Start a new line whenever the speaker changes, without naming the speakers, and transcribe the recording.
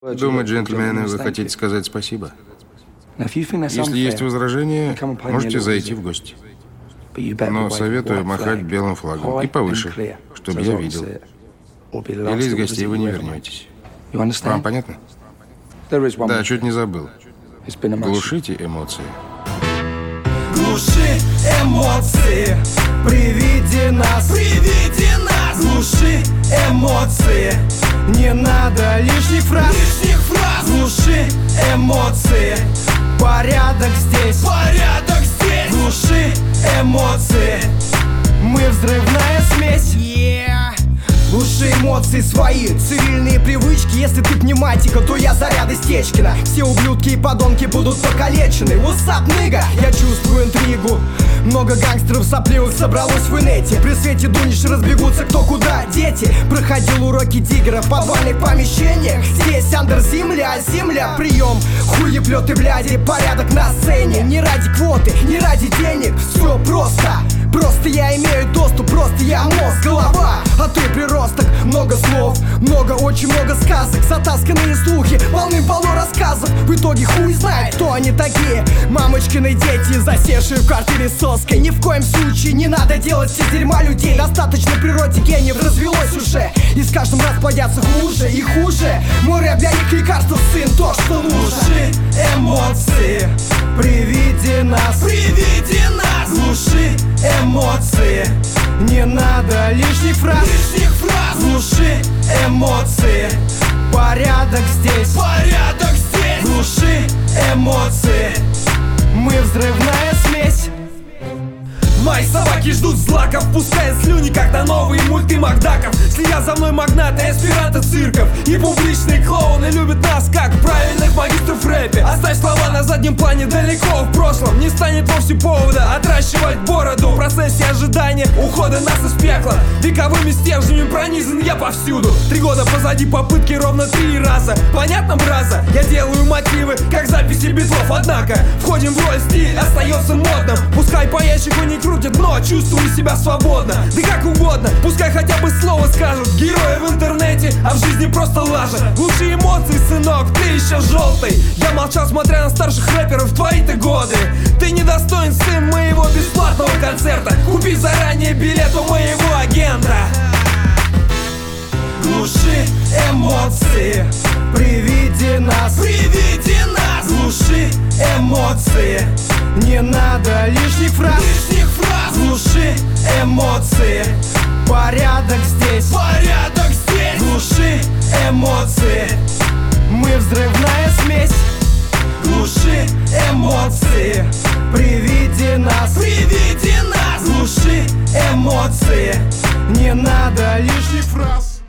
Думаю, джентльмены, вы хотите сказать спасибо. Если есть возражения, можете зайти в гости. Но советую махать белым флагом и повыше, чтобы я видел. Или из гостей вы не вернетесь. Вам понятно? Да, чуть не забыл. Глушите эмоции.
Глуши эмоции при виде нас, глуши эмоции, не надо лишних фраз, глуши эмоции, порядок здесь, глуши эмоции, мы взрывная смесь. Глуши эмоции свои, цивильные привычки. Если ты пневматика, то я заряд из Течкина. Все ублюдки и подонки будут покалечены. What's up, nigga? Я чувствую интригу. Много гангстеров сопливых собралось в инете. При свете дунешь, разбегутся кто куда. Дети, проходил уроки диггера в подвальных помещениях. Здесь андер земля, земля, прием. Хуеплеты, бляди, порядок на сцене. Не ради квоты, не ради денег. Все просто. Просто я имею доступ, просто я мозг, голова, а ты приросток. Много слов, много, очень много сказок. Затасканные слухи, полным-полно рассказов. В итоге хуй знает, кто они такие. Мамочкины дети, засевшие в квартире с соской. Ни в коем случае не надо делать из дерьма людей. Достаточно в природе гениев развелось уже. И с каждым раз плодятся хуже и хуже. Мой рэп для них лекарство, сын, то, что нужно. Глуши эмоции при виде нас, глуши эмоции, не надо лишних фраз, глуши эмоции, порядок здесь, глуши эмоции, мы взрывная смесь. Мои собаки ждут злаков, пуская слюни, как на новые мульты Макдаков. Следя за мной магнаты, эсперанто цирков. И публичные клоуны любят нас, как правильных магистров в рэпе. Оставь слова на заднем плане, далеко в прошлом. Не станет вовсе повода отращивать бороду. В процессе ожидания ухода нас из пекла. Вековыми стержнями пронизан я повсюду. 3 года позади попытки ровно 3 раза. Понятно, браза? Я делаю мотивы, как записи битлов. Однако входим в роль, стиль остается модным. Пускай по ящику не крутят, но чувствую себя свободно. Да как угодно, пускай хотя бы слово скажут. Герои в интернете, а в жизни просто лажа. Глуши эмоции, сынок, ты еще желтый. Я молчал, смотря на старших рэперов в твои-то годы. Ты недостоин, сын, моего бесплатного концерта. Купи заранее билет у моего агента. Глуши эмоции при виде нас, глуши эмоции, не надо лишних фраз, глуши эмоции, порядок здесь, глуши эмоции, мы взрывная смесь. Глуши эмоции при виде нас, глуши эмоции, не надо лишних фраз.